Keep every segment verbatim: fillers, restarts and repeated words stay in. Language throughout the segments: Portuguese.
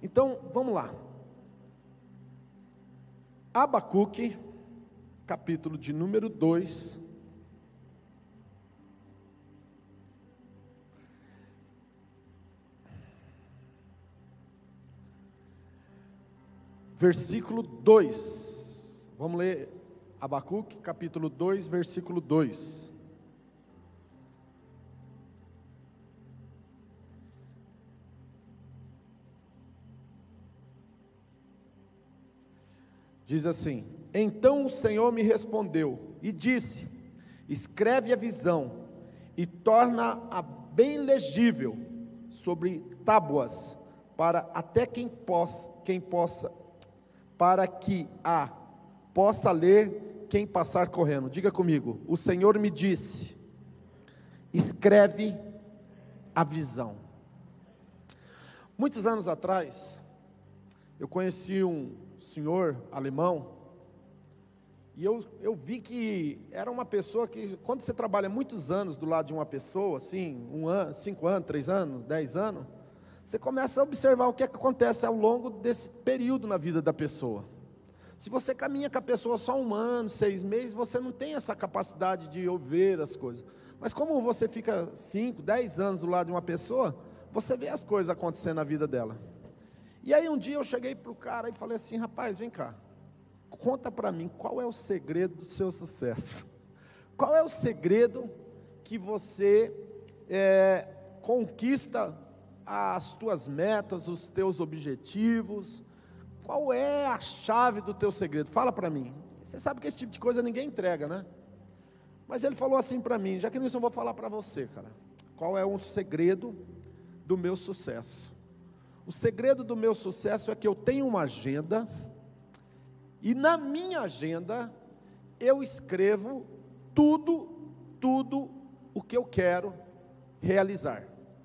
Então, vamos lá. Abacuque, capítulo de número dois. Versículo dois. Vamos ler Abacuque, capítulo dois, versículo dois. Diz assim: então o Senhor me respondeu e disse: escreve a visão e torna-a bem legível sobre tábuas, para até quem possa, quem possa, para que a possa ler quem passar correndo. Diga comigo: o Senhor me disse, escreve a visão. Muitos anos atrás, eu conheci um senhor alemão, e eu, eu vi que era uma pessoa que, quando você trabalha muitos anos do lado de uma pessoa, assim, um ano, cinco anos, três anos, dez anos, você começa a observar o que, é que acontece ao longo desse período na vida da pessoa. Se você caminha com a pessoa só um ano, seis meses, você não tem essa capacidade de ouvir as coisas. Mas como você fica cinco, dez anos do lado de uma pessoa, você vê as coisas acontecendo na vida dela. E aí um dia eu cheguei para o cara e falei assim: rapaz, vem cá, conta para mim, qual é o segredo do seu sucesso? Qual é o segredo que você é, conquista as tuas metas, os teus objetivos? Qual é a chave do teu segredo? Fala para mim. Você sabe que esse tipo de coisa ninguém entrega, né? Mas ele falou assim para mim: já que nisso eu vou falar para você, cara, qual é o segredo do meu sucesso? O segredo do meu sucesso é que eu tenho uma agenda, e na minha agenda eu escrevo tudo, tudo o que eu quero realizar.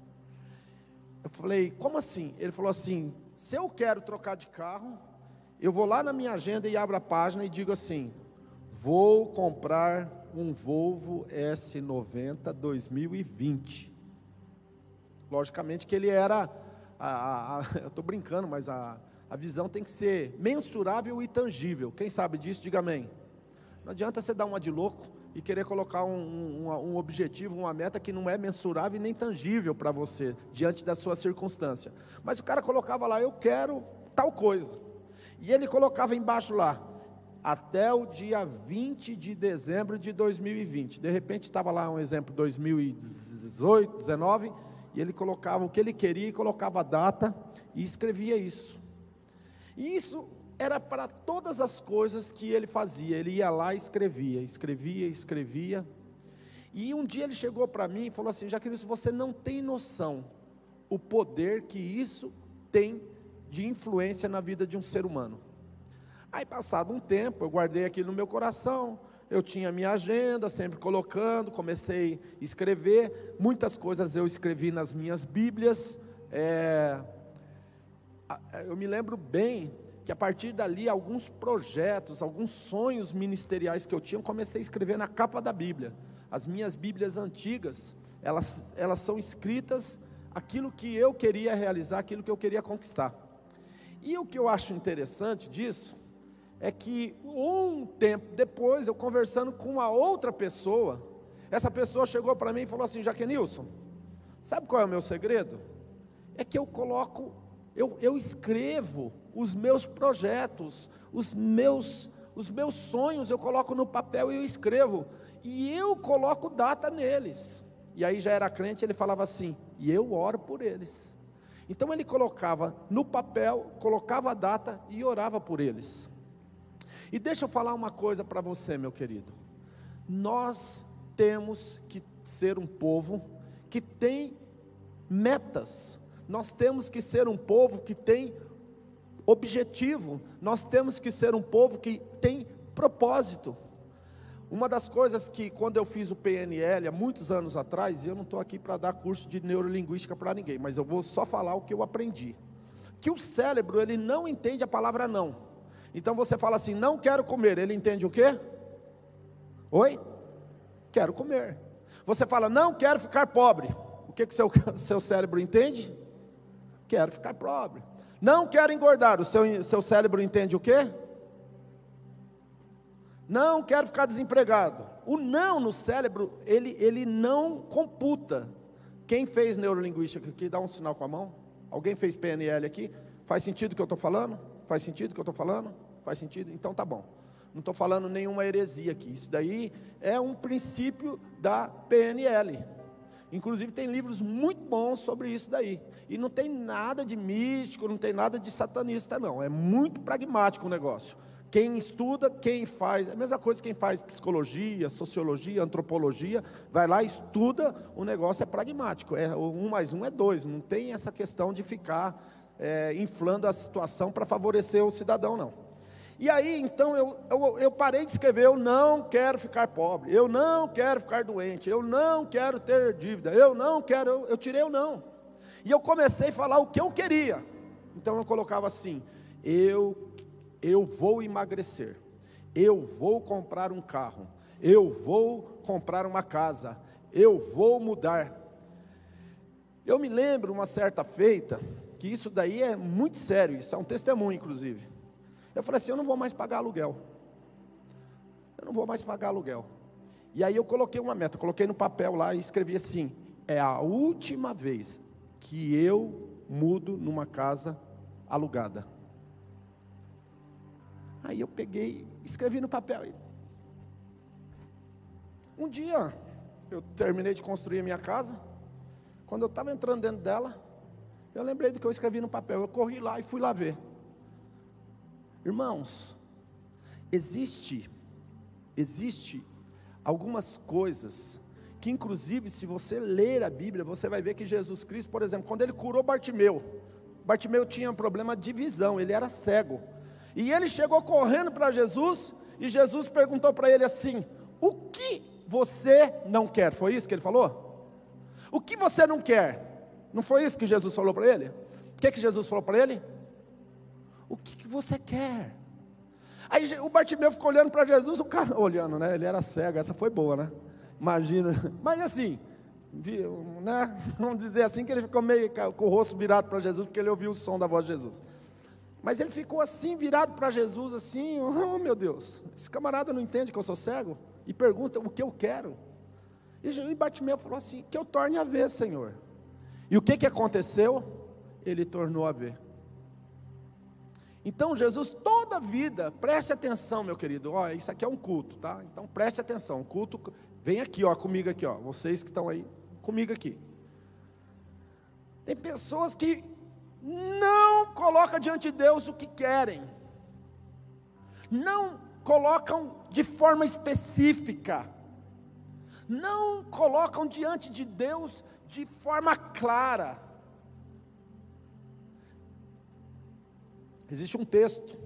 Eu falei: como assim? Ele falou assim: se eu quero trocar de carro, eu vou lá na minha agenda e abro a página e digo assim: vou comprar um Volvo S noventa dois mil e vinte. Logicamente que ele era, a, a, a, eu estou brincando, mas a, a visão tem que ser mensurável e tangível. Quem sabe disso, diga amém. Não adianta você dar uma de louco e querer colocar um, um, um objetivo, uma meta que não é mensurável e nem tangível para você, diante da sua circunstância. Mas o cara colocava lá: eu quero tal coisa, e ele colocava embaixo lá: até o dia vinte de dezembro de dois mil e vinte. De repente estava lá um exemplo, dois mil e dezoito, dezenove, e ele colocava o que ele queria, e colocava a data, e escrevia isso. E isso era para todas as coisas que ele fazia. Ele ia lá e escrevia, escrevia, escrevia. E um dia ele chegou para mim e falou assim: Jaqueline, você não tem noção o poder que isso tem de influência na vida de um ser humano. Aí, passado um tempo, eu guardei aquilo no meu coração. Eu tinha a minha agenda, sempre colocando, comecei a escrever. Muitas coisas eu escrevi nas minhas bíblias. É, eu me lembro bem que a partir dali, alguns projetos, alguns sonhos ministeriais que eu tinha, eu comecei a escrever na capa da Bíblia. As minhas Bíblias antigas, elas, elas são escritas aquilo que eu queria realizar, aquilo que eu queria conquistar. E o que eu acho interessante disso, é que um tempo depois, eu conversando com uma outra pessoa, essa pessoa chegou para mim e falou assim: Jaquenilson, sabe qual é o meu segredo? É que eu coloco, eu, eu escrevo os meus projetos, os meus, os meus sonhos, eu coloco no papel e eu escrevo, e eu coloco data neles. E aí já era crente, ele falava assim: e eu oro por eles. Então ele colocava no papel, colocava a data e orava por eles. E deixa eu falar uma coisa para você, meu querido. Nós temos que ser um povo que tem metas. Nós temos que ser um povo que tem objetivo. Nós temos que ser um povo que tem propósito. Uma das coisas que, quando eu fiz o P N L há muitos anos atrás, e eu não estou aqui para dar curso de neurolinguística para ninguém, mas eu vou só falar o que eu aprendi, que o cérebro, ele não entende a palavra não. Então você fala assim: não quero comer, ele entende o quê? Oi? Quero comer. Você fala: não quero ficar pobre, o que que seu, seu cérebro entende? Quero ficar pobre. Não quero engordar, o seu, seu cérebro entende o quê? Não quero ficar desempregado. O não no cérebro, ele, ele não computa. Quem fez neurolinguística aqui, dá um sinal com a mão. Alguém fez P N L aqui? Faz sentido o que eu estou falando? Faz sentido o que eu estou falando? Faz sentido? Então tá bom. Não estou falando nenhuma heresia aqui. Isso daí é um princípio da P N L. Inclusive tem livros muito bons sobre isso daí. E não tem nada de místico, não tem nada de satanista não. É muito pragmático o negócio. Quem estuda, quem faz, é a mesma coisa que quem faz psicologia, sociologia, antropologia, vai lá e estuda, o negócio é pragmático, é, um mais um é dois, não tem essa questão de ficar é, inflando a situação para favorecer o cidadão não. E aí então eu, eu, eu parei de escrever, eu não quero ficar pobre, eu não quero ficar doente, eu não quero ter dívida, eu não quero, eu, eu tirei o não, e eu comecei a falar o que eu queria, então eu colocava assim, eu Eu vou emagrecer, eu vou comprar um carro, eu vou comprar uma casa, eu vou mudar. Eu me lembro uma certa feita, que isso daí é muito sério, isso é um testemunho inclusive. Eu falei assim, eu não vou mais pagar aluguel, eu não vou mais pagar aluguel. E aí eu coloquei uma meta, coloquei no papel lá e escrevi assim, é a última vez que eu mudo numa casa alugada. Aí eu peguei, escrevi no papel. Um dia, eu terminei de construir a minha casa. Quando eu estava entrando dentro dela, eu lembrei do que eu escrevi no papel. Eu corri lá e fui lá ver. Irmãos, existe, existe algumas coisas que inclusive se você ler a Bíblia, você vai ver que Jesus Cristo, por exemplo, quando ele curou Bartimeu, Bartimeu tinha um problema de visão, ele era cego. E ele chegou correndo para Jesus, e Jesus perguntou para ele assim, o que você não quer? Foi isso que ele falou? O que você não quer? Não foi isso que Jesus falou para ele? O que, que Jesus falou para ele? O que, que você quer? Aí o Bartimeu ficou olhando para Jesus, o cara olhando, né? Ele era cego, essa foi boa, né? Imagina, mas assim, viu, né? Vamos dizer assim que ele ficou meio com o rosto virado para Jesus, porque ele ouviu o som da voz de Jesus. Mas ele ficou assim, virado para Jesus, assim, oh meu Deus, esse camarada não entende que eu sou cego? E pergunta o que eu quero. E Bartimeu falou assim, que eu torne a ver, Senhor. E o que que aconteceu? Ele tornou a ver. Então Jesus, toda a vida, preste atenção meu querido, ó, isso aqui é um culto, tá? Então preste atenção, o culto, vem aqui ó, comigo aqui ó, vocês que estão aí, comigo aqui. Tem pessoas que não colocam diante de Deus o que querem, não colocam de forma específica, não colocam diante de Deus de forma clara. Existe um texto,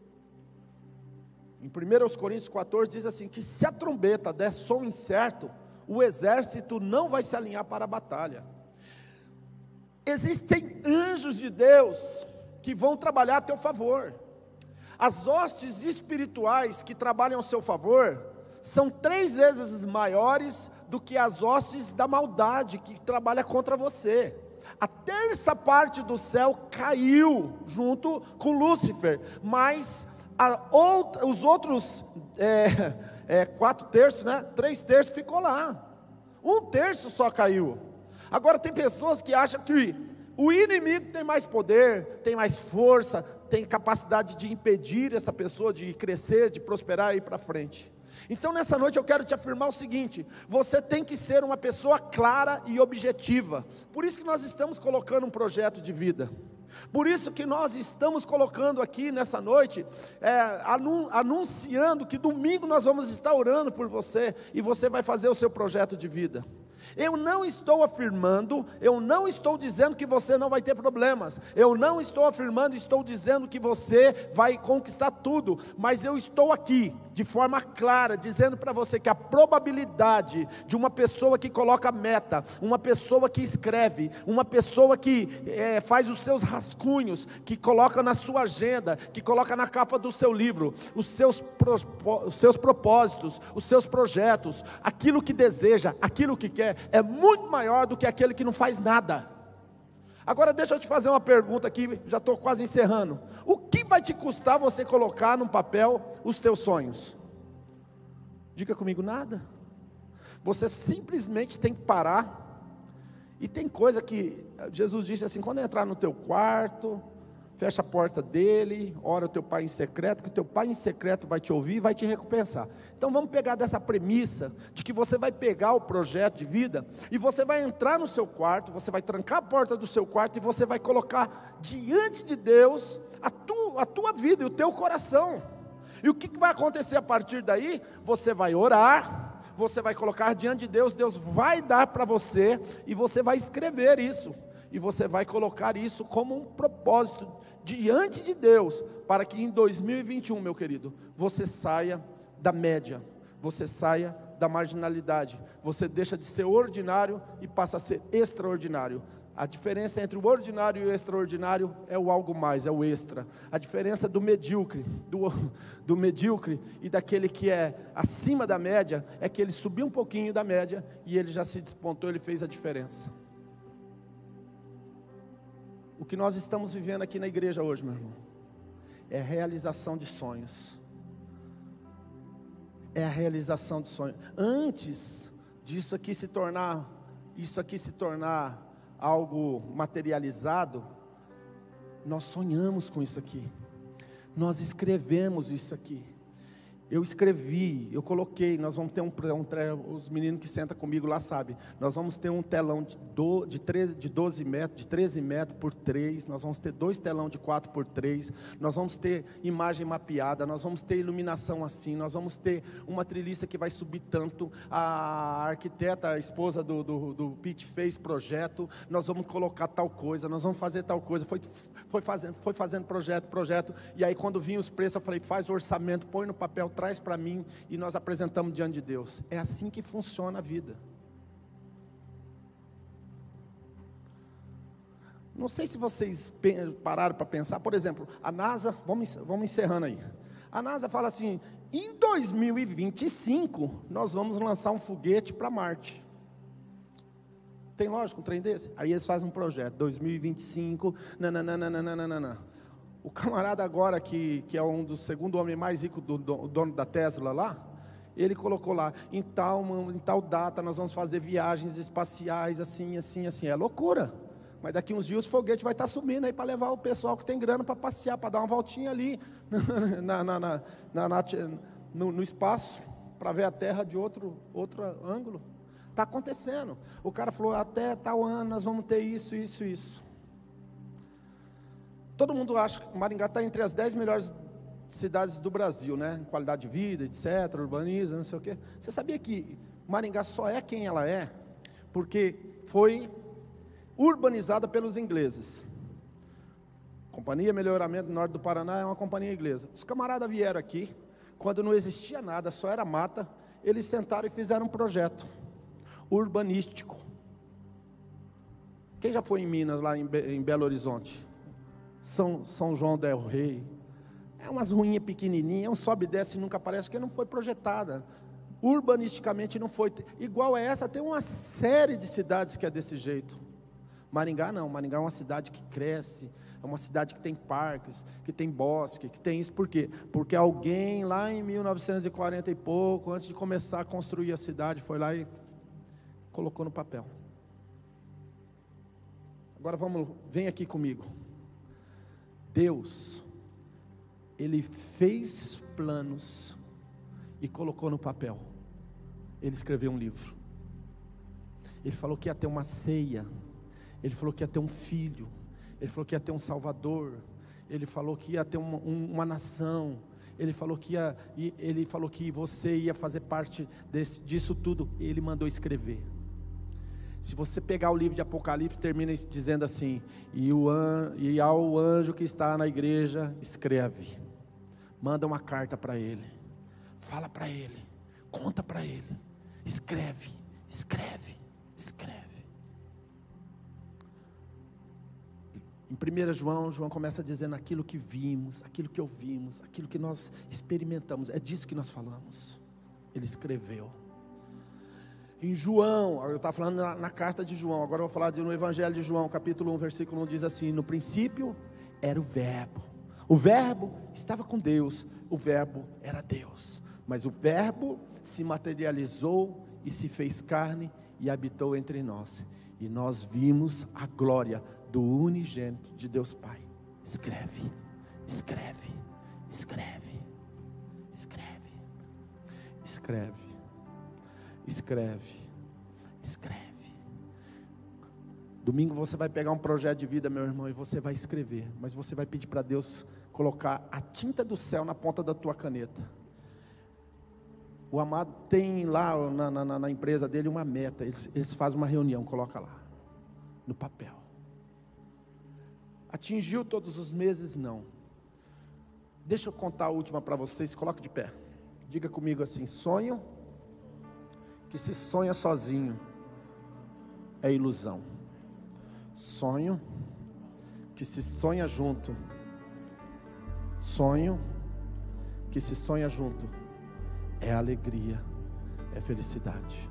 em primeira Coríntios quatorze, diz assim, que se a trombeta der som incerto, o exército não vai se alinhar para a batalha. Existem anjos de Deus que vão trabalhar a teu favor. As hostes espirituais que trabalham a seu favor são três vezes maiores do que as hostes da maldade que trabalha contra você. A terça parte do céu caiu junto com Lúcifer, mas a outra, os outros é, é, quatro terços, né? Três terços ficou lá. Um terço só caiu. Agora tem pessoas que acham que o inimigo tem mais poder, tem mais força, tem capacidade de impedir essa pessoa de crescer, de prosperar e ir para frente. Então nessa noite eu quero te afirmar o seguinte, você tem que ser uma pessoa clara e objetiva. Por isso que nós estamos colocando um projeto de vida. Por isso que nós estamos colocando aqui nessa noite, é, anun, anunciando que domingo nós vamos estar orando por você, e você vai fazer o seu projeto de vida. Eu não estou afirmando, eu não estou dizendo que você não vai ter problemas, eu não estou afirmando, estou dizendo que você vai conquistar tudo, mas eu estou aqui, de forma clara, dizendo para você que a probabilidade de uma pessoa que coloca meta, uma pessoa que escreve, uma pessoa que é, faz os seus rascunhos, que coloca na sua agenda, que coloca na capa do seu livro, os seus, pro, os seus propósitos, os seus projetos, aquilo que deseja, aquilo que quer, é muito maior do que aquele que não faz nada. Agora deixa eu te fazer uma pergunta aqui, já estou quase encerrando. O que vai te custar você colocar num papel os teus sonhos? Diga comigo, nada. Você simplesmente tem que parar. E tem coisa que Jesus disse assim: quando entrar no teu quarto, fecha a porta dele, ora o teu pai em secreto, que o teu pai em secreto vai te ouvir e vai te recompensar. Então vamos pegar dessa premissa, de que você vai pegar o projeto de vida, e você vai entrar no seu quarto, você vai trancar a porta do seu quarto, e você vai colocar diante de Deus, a tua, a tua vida e o teu coração. E o que vai acontecer a partir daí? Você vai orar, você vai colocar diante de Deus, Deus vai dar para você, e você vai escrever isso, e você vai colocar isso como um propósito diante de Deus, para que em dois mil e vinte e um, meu querido, você saia da média, você saia da marginalidade, você deixa de ser ordinário e passa a ser extraordinário. A diferença entre o ordinário e o extraordinário é o algo mais, é o extra. A diferença do medíocre, do, do medíocre e daquele que é acima da média, é que ele subiu um pouquinho da média e ele já se despontou, ele fez a diferença. O que nós estamos vivendo aqui na igreja hoje, meu irmão, é a realização de sonhos. É a realização de sonhos. Antes disso aqui se tornar, isso aqui se tornar algo materializado, nós sonhamos com isso aqui, nós escrevemos isso aqui. Eu escrevi, eu coloquei, nós vamos ter um, um os meninos que sentam comigo lá sabem, nós vamos ter um telão de, do, de, treze, de doze metros, de treze metros por três, nós vamos ter dois telão de quatro por três, nós vamos ter imagem mapeada, nós vamos ter iluminação assim, nós vamos ter uma treliça que vai subir tanto, a arquiteta, a esposa do, do, do Pete fez projeto, nós vamos colocar tal coisa, nós vamos fazer tal coisa, foi, foi, fazendo, foi fazendo projeto, projeto, e aí quando vinha os preços, eu falei, faz o orçamento, põe no papel, traz para mim, e nós apresentamos diante de Deus. É assim que funciona a vida. Não sei se vocês pararam para pensar, por exemplo, a NASA, vamos, vamos encerrando aí, a NASA fala assim, em dois mil e vinte e cinco, nós vamos lançar um foguete para Marte. Tem lógico um trem desse? Aí eles fazem um projeto, dois mil e vinte e cinco, nananana. O camarada agora, que, que é um dos segundo homem mais rico, do, do dono da Tesla lá, ele colocou lá, em tal, em tal data nós vamos fazer viagens espaciais, assim, assim, assim, é loucura, mas daqui uns dias o foguete vai estar subindo aí, para levar o pessoal que tem grana para passear, para dar uma voltinha ali, na, na, na, na, na, no, no espaço, para ver a Terra de outro, outro ângulo, está acontecendo, o cara falou, até tal ano nós vamos ter isso, isso, isso. Todo mundo acha que Maringá está entre as dez melhores cidades do Brasil, né? Em qualidade de vida, etcétera, urbaniza, não sei o quê. Você sabia que Maringá só é quem ela é porque foi urbanizada pelos ingleses? Companhia Melhoramento do Norte do Paraná é uma companhia inglesa. Os camaradas vieram aqui, quando não existia nada, só era mata, eles sentaram e fizeram um projeto urbanístico. Quem já foi em Minas, lá em, Be em Belo Horizonte? São, São João del Rei, é umas ruinhas pequenininhas, um sobe e desce e nunca aparece, porque não foi projetada, urbanisticamente não foi, igual a essa, tem uma série de cidades que é desse jeito. Maringá não, Maringá é uma cidade que cresce, é uma cidade que tem parques, que tem bosque, que tem isso, por quê? Porque alguém lá em mil novecentos e quarenta e pouco, antes de começar a construir a cidade, foi lá e colocou no papel. Agora vamos, vem aqui comigo. Deus, Ele fez planos e colocou no papel. Ele escreveu um livro. Ele falou que ia ter uma ceia. Ele falou que ia ter um filho. Ele falou que ia ter um salvador. Ele falou que ia ter uma, um, uma nação. Ele falou que ia, ele falou que você ia fazer parte desse, disso tudo. Ele mandou escrever. Se você pegar o livro de Apocalipse, termina dizendo assim, e, o an, e ao anjo que está na igreja, escreve, manda uma carta para ele, fala para ele, conta para ele, escreve, escreve, escreve. Em primeiro João, João começa dizendo aquilo que vimos, aquilo que ouvimos, aquilo que nós experimentamos, é disso que nós falamos. Ele escreveu. Em João, eu estava falando na, na carta de João, agora eu vou falar de, no Evangelho de João, capítulo um, versículo um, diz assim: no princípio era o verbo, o verbo estava com Deus, o verbo era Deus, mas o verbo se materializou e se fez carne e habitou entre nós, e nós vimos a glória do unigênito de Deus Pai. Escreve, escreve, escreve, escreve, escreve. Escreve, escreve. Domingo você vai pegar um projeto de vida, meu irmão, e você vai escrever. Mas você vai pedir para Deus colocar a tinta do céu na ponta da tua caneta. O amado tem lá na, na, na empresa dele uma meta. Eles, eles fazem uma reunião, coloca lá, no papel. Atingiu todos os meses? Não. Deixa eu contar a última para vocês, coloque de pé. Diga comigo assim: sonho que se sonha sozinho é ilusão. Sonho que se sonha junto. Sonho que se sonha junto é alegria, é felicidade.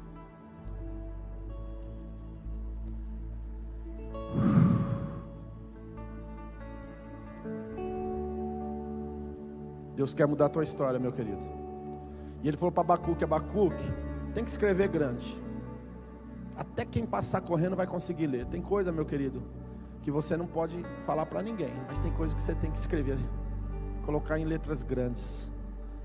Deus quer mudar a tua história, meu querido. E ele falou para Abacuque: Abacuque, tem que escrever grande. Até quem passar correndo vai conseguir ler. Tem coisa, meu querido, que você não pode falar para ninguém, mas tem coisa que você tem que escrever, colocar em letras grandes.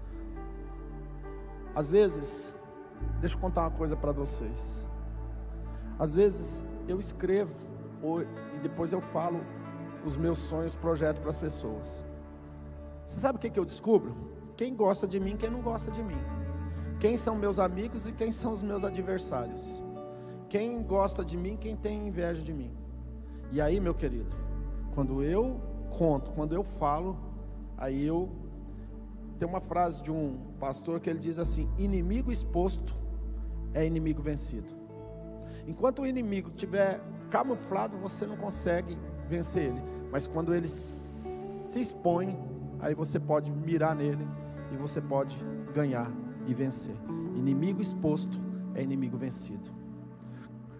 Às vezes, deixa eu contar uma coisa para vocês. Às vezes eu escrevo ou, e depois eu falo os meus sonhos, projetos para as pessoas. Você sabe o que, que eu descubro? Quem gosta de mim, quem não gosta de mim. Quem são meus amigos e quem são os meus adversários. Quem gosta de mim, quem tem inveja de mim. E aí, meu querido, quando eu conto, quando eu falo, aí eu... Tem uma frase de um pastor que ele diz assim: inimigo exposto é inimigo vencido. Enquanto o inimigo estiver camuflado, você não consegue vencer ele. Mas quando ele se expõe, aí você pode mirar nele e você pode ganhar e vencer. Inimigo exposto é inimigo vencido.